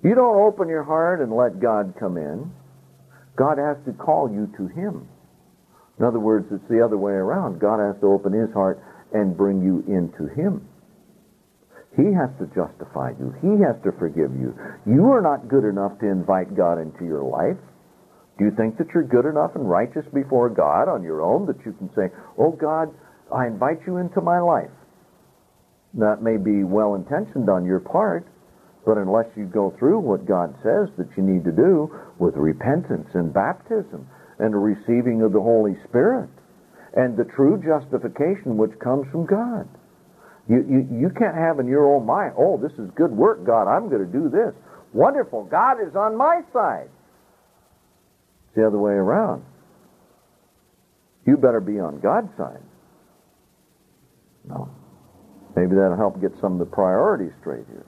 You don't open your heart and let God come in. God has to call you to Him. In other words, it's the other way around. God has to open His heart and bring you into Him. He has to justify you. He has to forgive you. You are not good enough to invite God into your life. Do you think that you're good enough and righteous before God on your own that you can say, "Oh God, I invite you into my life"? That may be well-intentioned on your part, but unless you go through what God says that you need to do with repentance and baptism and the receiving of the Holy Spirit and the true justification which comes from God. You can't have in your own mind, "Oh, this is good work, God. I'm going to do this. Wonderful. God is on my side." It's the other way around. You better be on God's side. No. Maybe that'll help get some of the priorities straight here.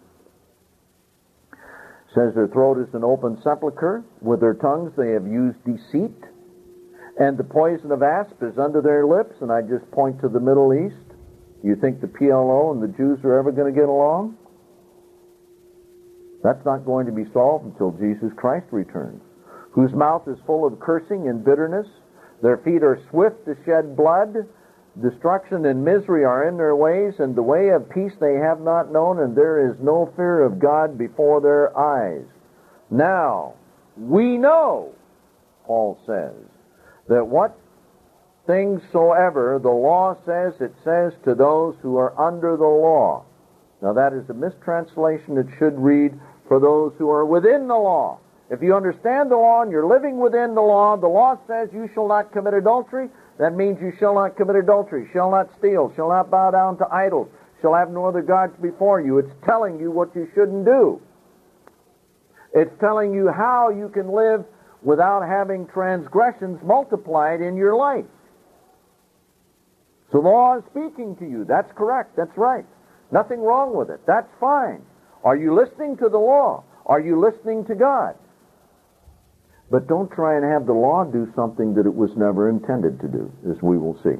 It says their throat is an open sepulchre. With their tongues they have used deceit. And the poison of asp is under their lips. And I just point to the Middle East. Do you think the PLO and the Jews are ever going to get along? That's not going to be solved until Jesus Christ returns. Whose mouth is full of cursing and bitterness. Their feet are swift to shed blood. Destruction and misery are in their ways, and the way of peace they have not known, and there is no fear of God before their eyes. Now, we know, Paul says, that what things soever the law says, it says to those who are under the law. Now that is a mistranslation. It should read, for those who are within the law. If you understand the law and you're living within the law says you shall not commit adultery. That means you shall not commit adultery, shall not steal, shall not bow down to idols, shall have no other gods before you. It's telling you what you shouldn't do. It's telling you how you can live without having transgressions multiplied in your life. So the law is speaking to you. That's correct. That's right. Nothing wrong with it. That's fine. Are you listening to the law? Are you listening to God? But don't try and have the law do something that it was never intended to do, as we will see.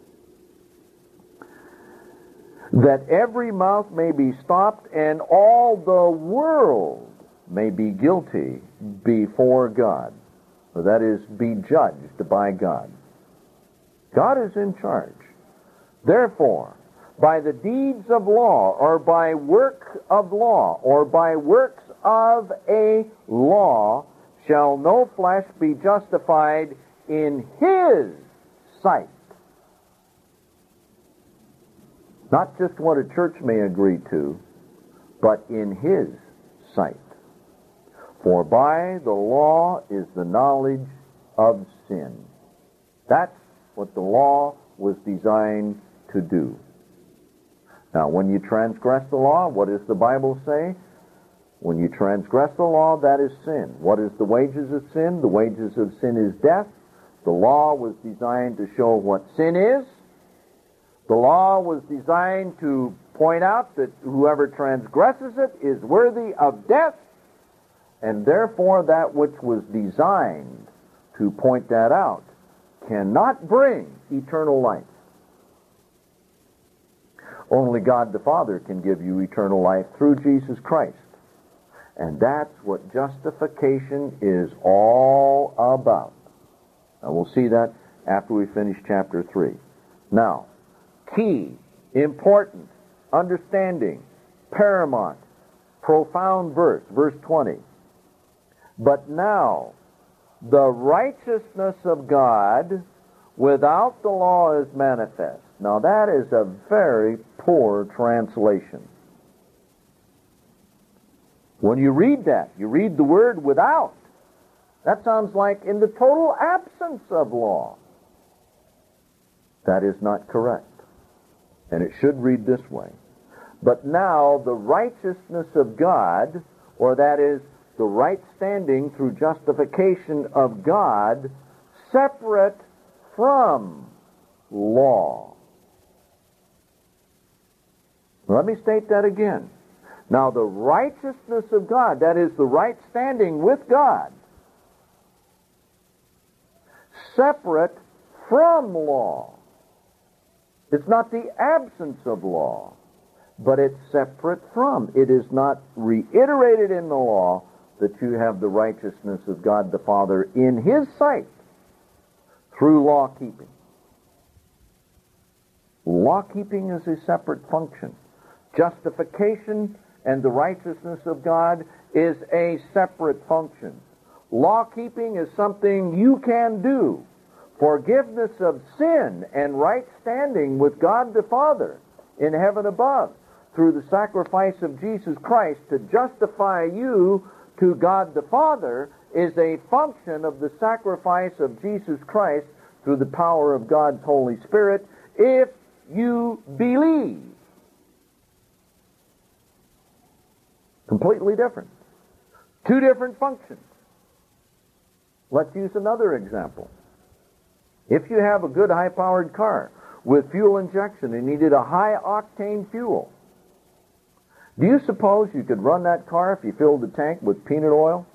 That every mouth may be stopped and all the world may be guilty before God. Or that is, be judged by God. God is in charge. Therefore, by the deeds of law, or by work of law, or by works of a law, shall no flesh be justified in His sight. Not just what a church may agree to, but in His sight. For by the law is the knowledge of sin. That's what the law was designed to do. Now, when you transgress the law, what does the Bible say? When you transgress the law, that is sin. What is the wages of sin? The wages of sin is death. The law was designed to show what sin is. The law was designed to point out that whoever transgresses it is worthy of death. And therefore, that which was designed to point that out cannot bring eternal life. Only God the Father can give you eternal life through Jesus Christ. And that's what justification is all about. And we'll see that after we finish chapter 3. Now, key, important, understanding, paramount, profound verse, verse 20. But now, the righteousness of God without the law is manifest. Now that is a very poor translation. When you read that, you read the word without. That sounds like in the total absence of law. That is not correct. And it should read this way. But now the righteousness of God, or that is the right standing through justification of God, separate from law. Let me state that again. Now the righteousness of God, that is the right standing with God, separate from law. It's not the absence of law. but it's separate from. It is not reiterated in the law that you have the righteousness of God the Father in His sight through law keeping. Law keeping is a separate function. Justification and the righteousness of God is a separate function. Law keeping is something you can do. Forgiveness of sin and right standing with God the Father in heaven above through the sacrifice of Jesus Christ to justify you to God the Father is a function of the sacrifice of Jesus Christ through the power of God's Holy Spirit if you believe. Completely different. Two different functions. Let's use another example. If you have a good high-powered car with fuel injection and needed a high-octane fuel, do you suppose you could run that car if you filled the tank with peanut oil?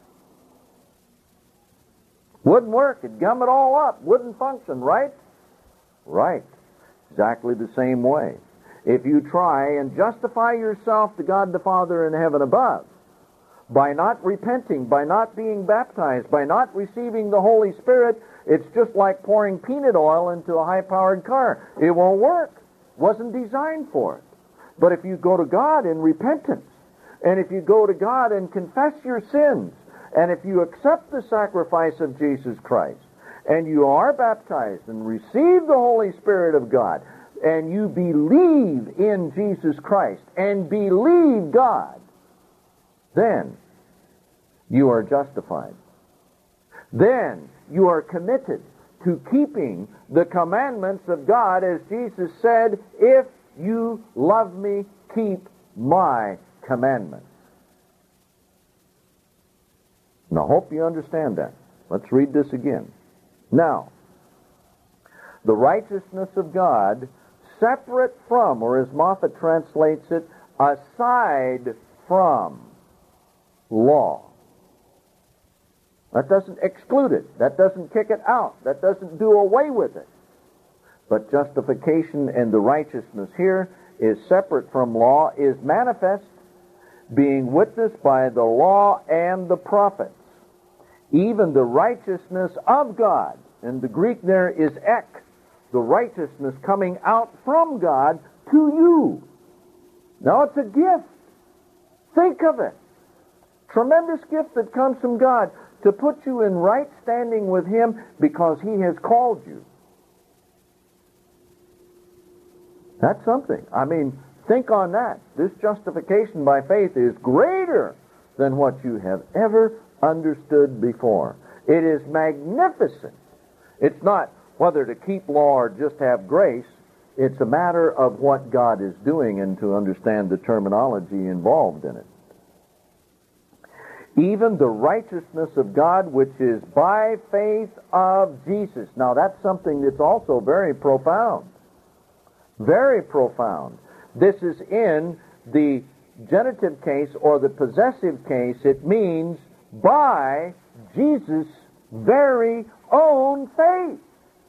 Wouldn't work. It'd gum it all up. Wouldn't function, right? Right. Exactly the same way. If you try and justify yourself to God the Father in heaven above by not repenting, by not being baptized, by not receiving the Holy Spirit, it's just like pouring peanut oil into a high-powered car. It won't work. Wasn't designed for it. But if you go to God in repentance, and if you go to God and confess your sins, and if you accept the sacrifice of Jesus Christ, and you are baptized and receive the Holy Spirit of God, and you believe in Jesus Christ, and believe God, then you are justified. Then you are committed to keeping the commandments of God, as Jesus said, if you love me, keep my commandments. Now, I hope you understand that. Let's read this again. Now, the righteousness of God, separate from, or as Moffat translates it, aside from law. That doesn't exclude it. That doesn't kick it out. That doesn't do away with it. But justification and the righteousness here is separate from law, is manifest, being witnessed by the law and the prophets. Even the righteousness of God, and the Greek there is ek, the righteousness coming out from God to you. Now it's a gift. Think of it. Tremendous gift that comes from God to put you in right standing with Him because He has called you. That's something. I mean, think on that. This justification by faith is greater than what you have ever understood before. It is magnificent. It's not whether to keep law or just have grace. It's a matter of what God is doing and to understand the terminology involved in it. Even the righteousness of God, which is by faith of Jesus. Now that's something that's also very profound. Very profound. This is in the genitive case or the possessive case. It means by Jesus' very own faith.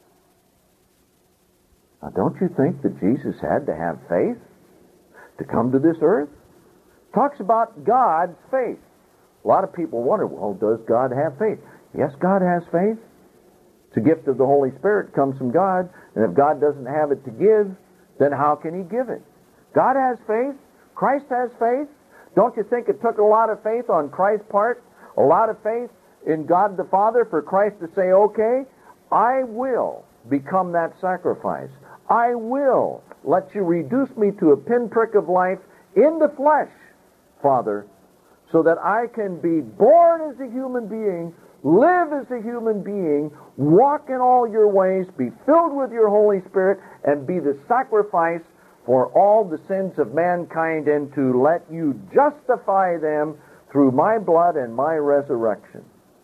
Now, don't you think that Jesus had to have faith to come to this earth? Talks about God's faith. A lot of people wonder, well, does God have faith? Yes, God has faith. It's a gift of the Holy Spirit. It comes from God. And if God doesn't have it to give, then how can He give it? God has faith. Christ has faith. Don't you think it took a lot of faith on Christ's part? A lot of faith in God the Father for Christ to say, okay, I will become that sacrifice. I will let you reduce me to a pinprick of life in the flesh, Father, so that I can be born as a human being, live as a human being, walk in all your ways, be filled with your Holy Spirit, and be the sacrifice for all the sins of mankind, and to let you justify them through my blood and my resurrection.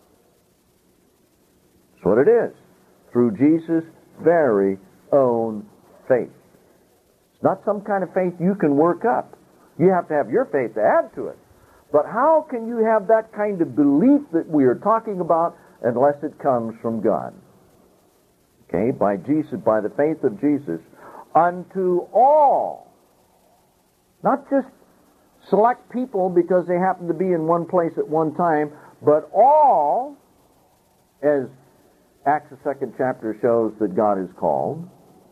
That's what it is. Through Jesus' very own faith. It's not some kind of faith you can work up. You have to have your faith to add to it. But how can you have that kind of belief that we are talking about unless it comes from God? Okay, by Jesus, by the faith of Jesus, unto all Not just select people because they happen to be in one place at one time, but all, as Acts the 2nd chapter shows that God is called,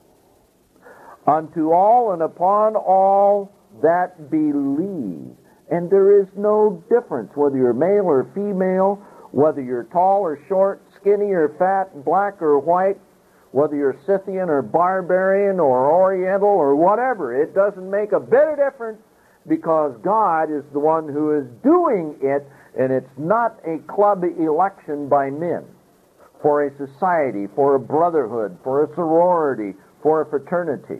unto all and upon all that believe. And there is no difference whether you're male or female, whether you're tall or short, skinny or fat, black or white, whether you're Scythian or barbarian or Oriental or whatever. It doesn't make a bit of difference, because God is the one who is doing it, and it's not a club election by men for a society, for a brotherhood, for a sorority, for a fraternity.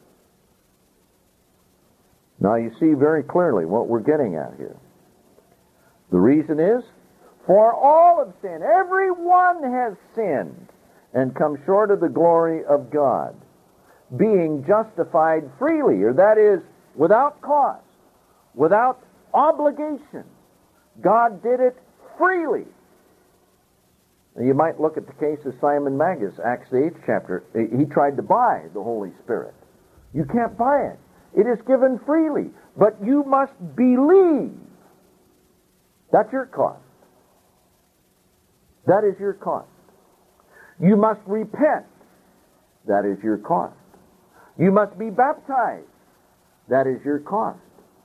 Now you see very clearly what we're getting at here. The reason is, for all have sinned. Everyone has sinned and come short of the glory of God, being justified freely, or that is, without cost, without obligation. God did it freely. Now, you might look at the case of Simon Magus, Acts the 8th chapter. He tried to buy the Holy Spirit. You can't buy it. It is given freely, but you must believe. That's your cost. That is your cost. You must repent. That is your cost. You must be baptized. That is your cost.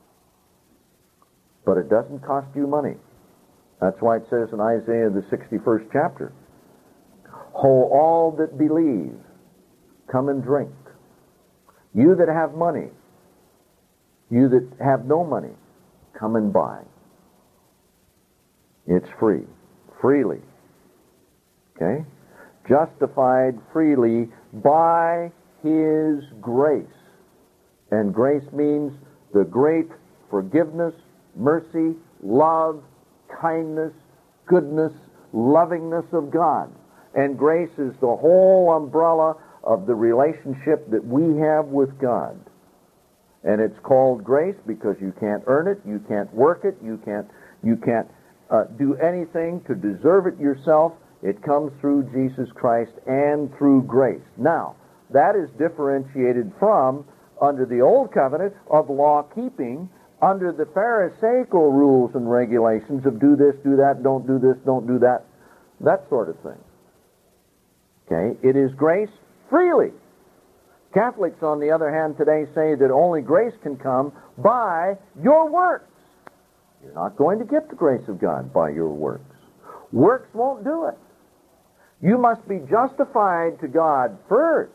But it doesn't cost you money. That's why it says in Isaiah the 61st chapter, "Ho, all that believe, come and drink. You that have money, you that have no money, come and buy." It's free. Freely. Okay? Justified freely by His grace. And grace means the great forgiveness, mercy, love, kindness, goodness, lovingness of God. And grace is the whole umbrella of the relationship that we have with God. And it's called grace because you can't earn it, you can't work it, you can't do anything to deserve it yourself. It comes through Jesus Christ and through grace. Now, that is differentiated from, under the Old Covenant, of law-keeping, under the Pharisaical rules and regulations of do this, do that, don't do this, don't do that, that sort of thing. Okay? It is grace freely. Catholics, on the other hand, today say that only grace can come by your works. You're not going to get the grace of God by your works. Works won't do it. You must be justified to God first,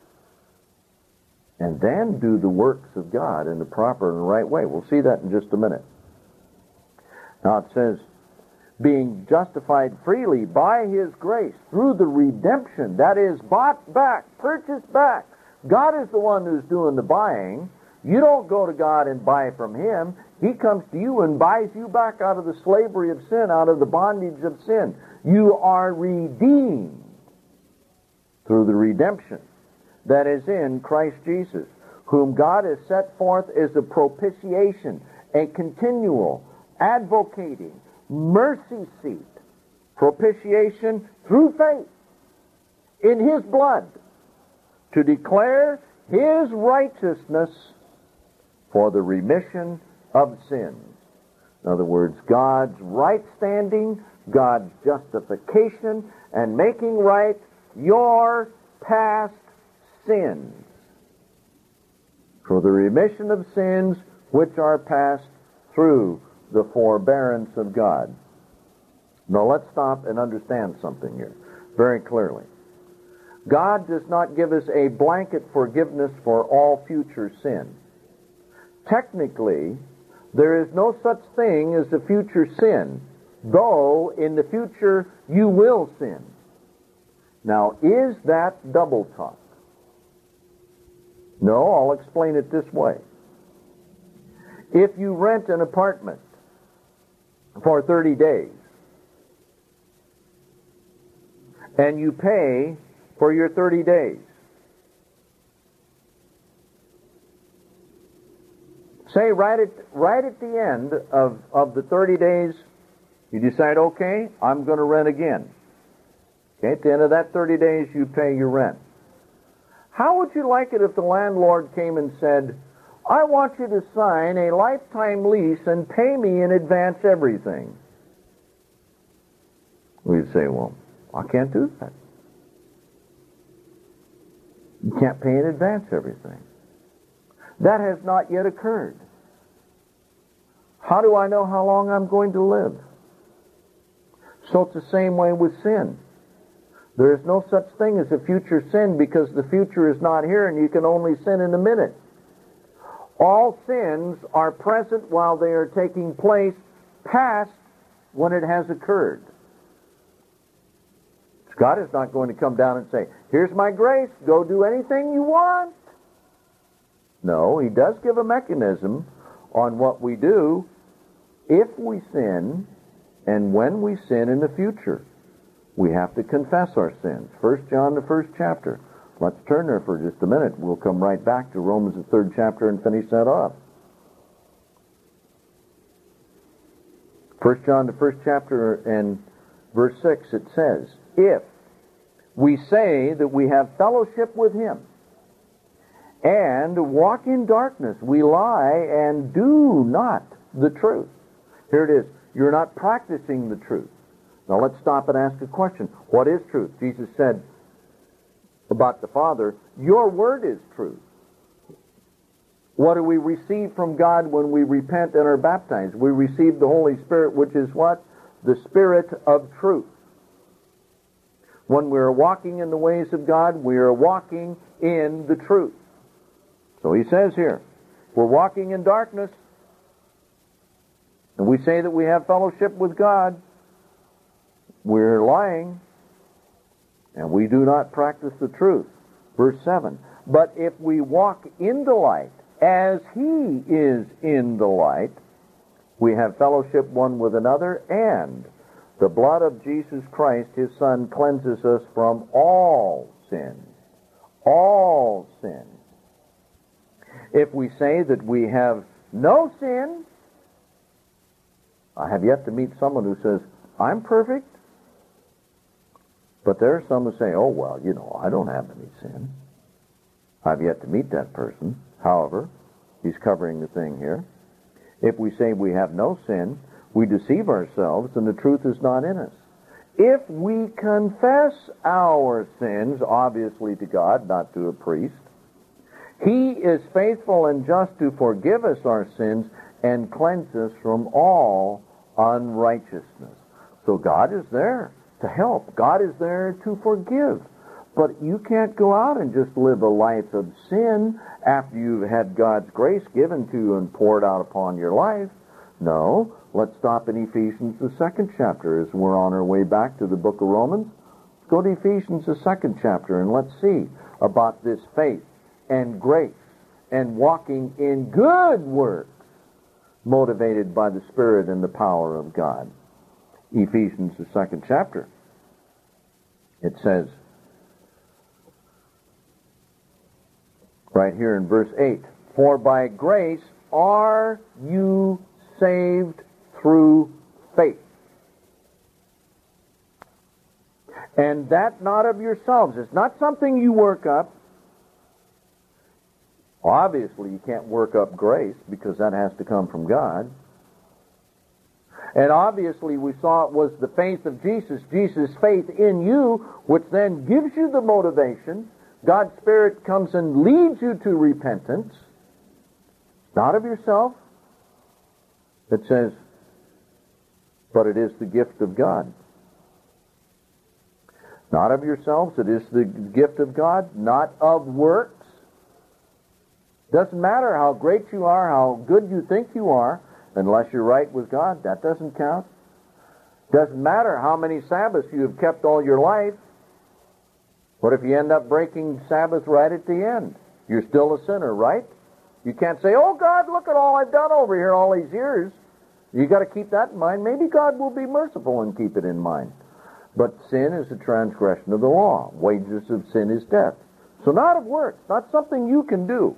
and then do the works of God in the proper and right way. We'll see that in just a minute. Now it says, being justified freely by His grace through the redemption, that is, bought back, purchased back. God is the one who's doing the buying. You don't go to God and buy from Him. He comes to you and buys you back out of the slavery of sin, out of the bondage of sin. You are redeemed through the redemption that is in Christ Jesus, whom God has set forth as a propitiation, a continual, advocating, mercy seat, propitiation through faith in His blood, to declare His righteousness for the remission of sins. In other words, God's right standing, God's justification, and making right your past sins, for the remission of sins which are passed through the forbearance of God. Now let's stop and understand something here very clearly. God does not give us a blanket forgiveness for all future sin. Technically, there is no such thing as a future sin, though in the future you will sin. Now, is that double talk? No, I'll explain it this way. If you rent an apartment for 30 days, and you pay for your 30 days, say right at the end of the 30 days, you decide, okay, I'm going to rent again. Okay, at the end of that 30 days, you pay your rent. How would you like it if the landlord came and said, I want you to sign a lifetime lease and pay me in advance everything. We'd say, well, I can't do that. You can't pay in advance everything. That has not yet occurred. How do I know how long I'm going to live? So it's the same way with sin. There is no such thing as a future sin because the future is not here and you can only sin in a minute. All sins are present while they are taking place, past when it has occurred. God is not going to come down and say, here's my grace, go do anything you want. No, He does give a mechanism on what we do if we sin and when we sin in the future. We have to confess our sins. 1 John, the 1st chapter. Let's turn there for just a minute. We'll come right back to Romans, the 3rd chapter, and finish that off. 1 John, the 1st chapter, and verse 6, it says, if we say that we have fellowship with Him and walk in darkness, we lie and do not the truth. Here it is. You're not practicing the truth. Now let's stop and ask a question. What is truth? Jesus said about the Father, your word is truth. What do we receive from God when we repent and are baptized? We receive the Holy Spirit, which is what? The Spirit of truth. When we are walking in the ways of God, we are walking in the truth. So He says here, we're walking in darkness, and we say that we have fellowship with God, we're lying, and we do not practice the truth. Verse 7, but if we walk in the light, as He is in the light, we have fellowship one with another, and the blood of Jesus Christ, His Son, cleanses us from all sins. All sins. If we say that we have no sin, I have yet to meet someone who says, I'm perfect. But there are some who say, oh, well, I don't have any sin. I've yet to meet that person. However, he's covering the thing here. If we say we have no sin, we deceive ourselves and the truth is not in us. If we confess our sins, obviously to God, not to a priest, He is faithful and just to forgive us our sins and cleanse us from all unrighteousness. So God is there to help. God is there to forgive. But you can't go out and just live a life of sin after you've had God's grace given to you and poured out upon your life. No, let's stop in Ephesians, the 2nd chapter, as we're on our way back to the book of Romans. Let's go to Ephesians, the 2nd chapter, and let's see about this faith and grace and walking in good works motivated by the Spirit and the power of God. Ephesians, the 2nd chapter. It says, right here in verse 8, for by grace are you saved through faith. And that not of yourselves. It's not something you work up. Obviously, you can't work up grace because that has to come from God. And obviously, we saw it was the faith of Jesus, Jesus' faith in you, which then gives you the motivation. God's Spirit comes and leads you to repentance. Not of yourself. It says, but it is the gift of God. Not of yourselves, it is the gift of God, not of works. Doesn't matter how great you are, how good you think you are, unless you're right with God, that doesn't count. Doesn't matter how many Sabbaths you have kept all your life. What if you end up breaking Sabbath right at the end? You're still a sinner, right? You can't say, oh God, look at all I've done over here all these years. You got to keep that in mind. Maybe God will be merciful and keep it in mind. But sin is a transgression of the law. Wages of sin is death. So not of works, not something you can do.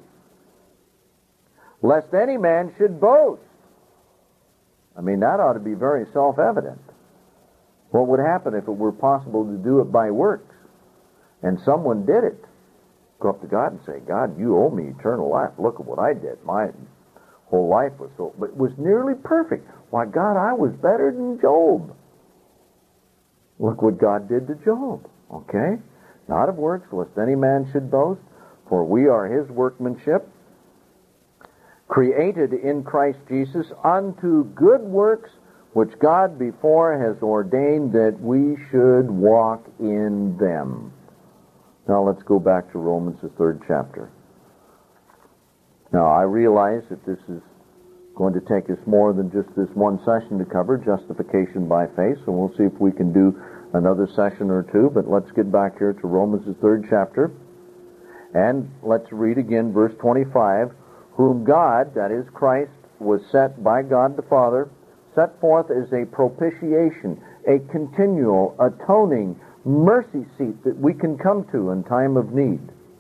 Lest any man should boast. I mean, that ought to be very self-evident. What would happen if it were possible to do it by works? And someone did it. go up to God and say, God, you owe me eternal life. Look at what I did. My whole life was so, but it was nearly perfect. Why, God, I was better than Job. Look what God did to Job. Okay? Not of works, lest any man should boast, for we are his workmanship, created in Christ Jesus unto good works, which God before has ordained that we should walk in them. Now let's go back to Romans, the 3rd chapter. Now I realize that this is going to take us more than just this one session to cover, justification by faith, so we'll see if we can do another session or two, but let's get back here to Romans, the 3rd chapter, and let's read again verse 25, whom God, that is Christ, was set by God the Father, set forth as a propitiation, a continual, atoning mercy seat that we can come to in time of need.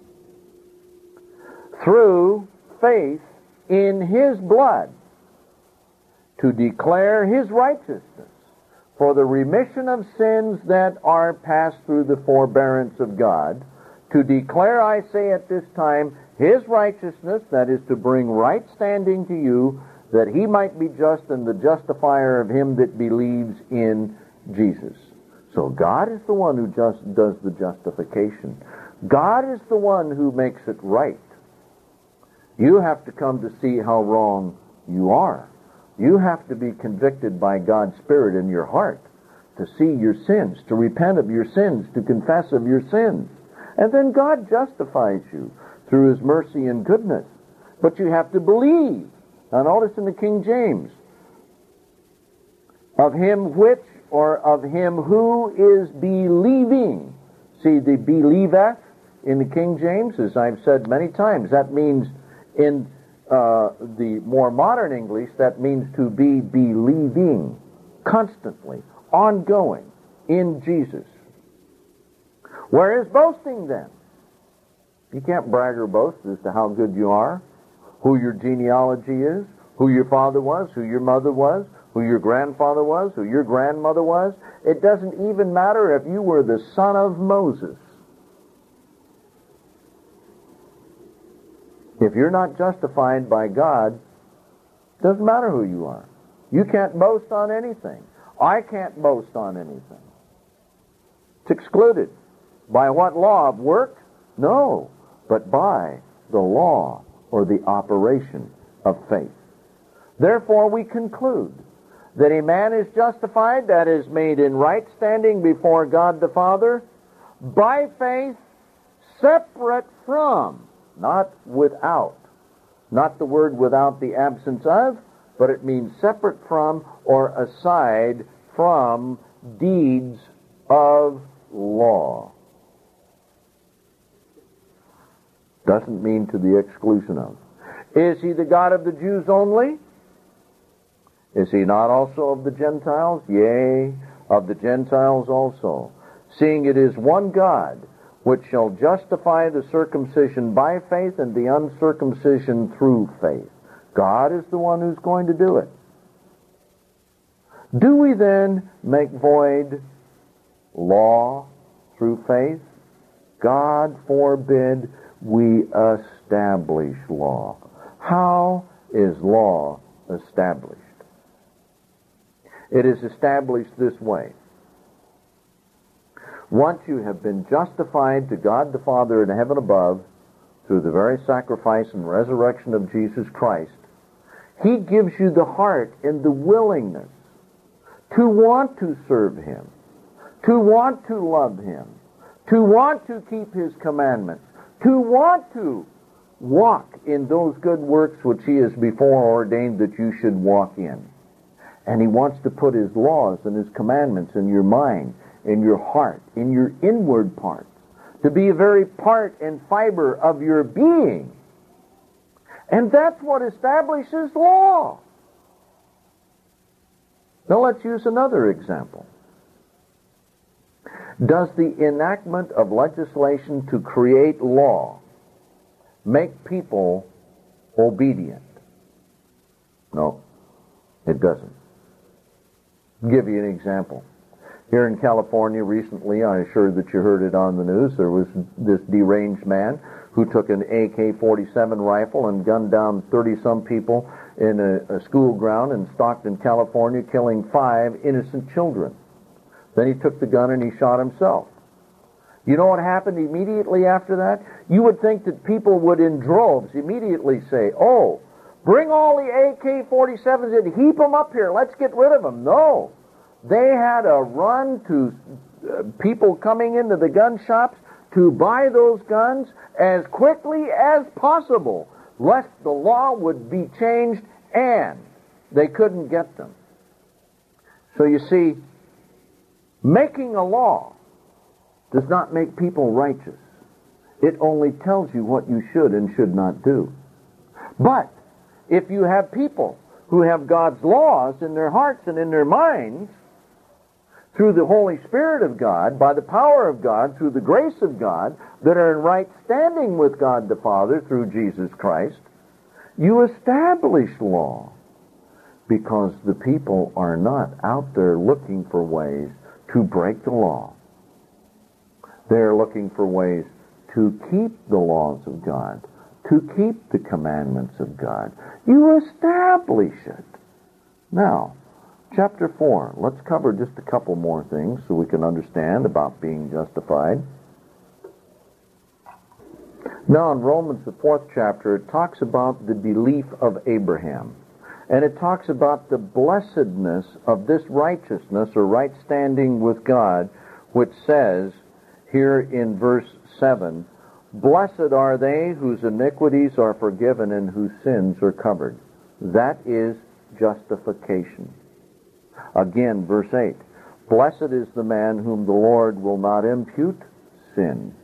Through faith in his blood, to declare his righteousness for the remission of sins that are passed through the forbearance of God, to declare, I say at this time, his righteousness, that is to bring right standing to you, that he might be just and the justifier of him that believes in Jesus. So God is the one who just does the justification. God is the one who makes it right. You have to come to see how wrong you are. You have to be convicted by God's Spirit in your heart to see your sins, to repent of your sins, to confess of your sins. And then God justifies you through his mercy and goodness. But you have to believe. Now notice in the King James, of him which, or of him who is believing. See, the believeth in the King James, as I've said many times, that means in the more modern English, that means to be believing constantly, ongoing in Jesus. Where is boasting then? You can't brag or boast as to how good you are, who your genealogy is, who your father was, who your mother was, who your grandfather was, who your grandmother was. It doesn't even matter if you were the son of Moses. If you're not justified by God, it doesn't matter who you are. You can't boast on anything. I can't boast on anything. It's excluded. By what law? Of work? No, but by the law or the operation of faith. Therefore we conclude that a man is justified, that is made in right standing before God the Father, by faith, separate from, not without. Not the word without the absence of, but it means separate from or aside from deeds of law. Doesn't mean to the exclusion of. Is he the God of the Jews only? Is he not also of the Gentiles? Yea, of the Gentiles also. Seeing it is one God, which shall justify the circumcision by faith and the uncircumcision through faith. God is the one who's going to do it. Do we then make void law through faith? God forbid we establish law. How is law established? It is established this way. Once you have been justified to God the Father in heaven above through the very sacrifice and resurrection of Jesus Christ, he gives you the heart and the willingness to want to serve him, to want to love him, to want to keep his commandments, to want to walk in those good works which he has before ordained that you should walk in. And he wants to put his laws and his commandments in your mind, in your heart, in your inward parts, to be a very part and fiber of your being. And that's what establishes law. Now let's use another example. Does the enactment of legislation to create law make people obedient? No, it doesn't. I'll give you an example. Here in California recently, I'm sure that you heard it on the news, there was this deranged man who took an AK-47 rifle and gunned down 30-some people in a school ground in Stockton, California, killing 5 innocent children. Then he took the gun and he shot himself. You know what happened immediately after that? You would think that people would in droves immediately say, oh, bring all the AK-47s and heap them up here. Let's get rid of them. No. They had a run to people coming into the gun shops to buy those guns as quickly as possible, lest the law would be changed and they couldn't get them. So you see, making a law does not make people righteous. It only tells you what you should and should not do. But if you have people who have God's laws in their hearts and in their minds, through the Holy Spirit of God, by the power of God, through the grace of God, that are in right standing with God the Father through Jesus Christ, you establish law, because the people are not out there looking for ways to break the law. They're looking for ways to keep the laws of God, to keep the commandments of God. You establish it. Now, chapter 4. Let's cover just a couple more things so we can understand about being justified. Now in Romans, the 4th chapter, it talks about the belief of Abraham. And it talks about the blessedness of this righteousness or right standing with God, which says here in verse 7, blessed are they whose iniquities are forgiven and whose sins are covered. That is justification. Again, verse 8, blessed is the man whom the Lord will not impute sin.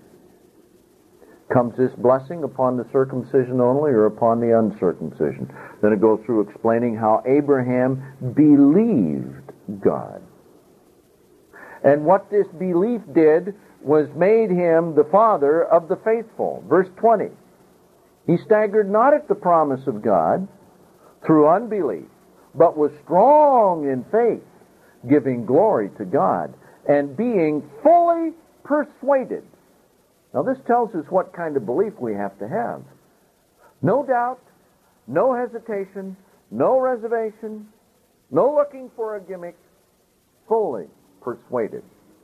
Comes this blessing upon the circumcision only or upon the uncircumcision? Then it goes through explaining how Abraham believed God. And what this belief did was made him the father of the faithful. Verse 20, he staggered not at the promise of God through unbelief, but was strong in faith, giving glory to God, and being fully persuaded. Now this tells us what kind of belief we have to have. No doubt, no hesitation, no reservation, no looking for a gimmick, fully persuaded.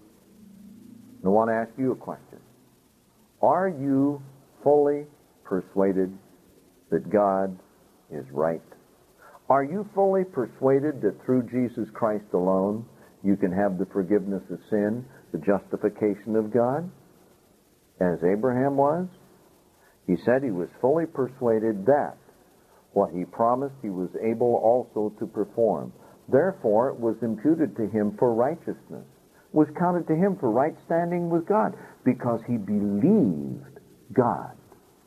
I want to ask you a question. Are you fully persuaded that God is right? Are you fully persuaded that through Jesus Christ alone you can have the forgiveness of sin, the justification of God, as Abraham was? He said he was fully persuaded that what he promised he was able also to perform. Therefore it was imputed to him for righteousness, was counted to him for right standing with God, because he believed God.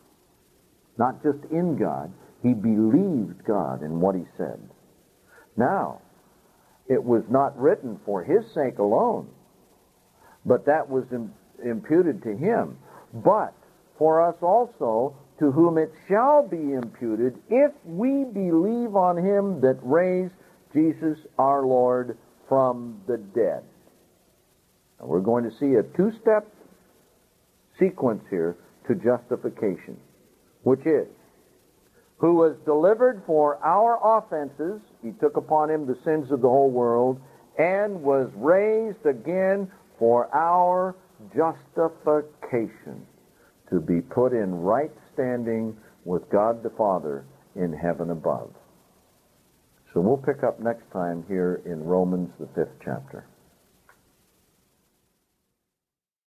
Not just in God, he believed God in what he said. Now, it was not written for his sake alone, but that was imputed to him. But for us also, to whom it shall be imputed, if we believe on him that raised Jesus our Lord from the dead. Now we're going to see a 2-step sequence here to justification, which is, who was delivered for our offenses, he took upon him the sins of the whole world, and was raised again for our justification, to be put in right standing with God the Father in heaven above. So we'll pick up next time here in Romans, the 5th chapter.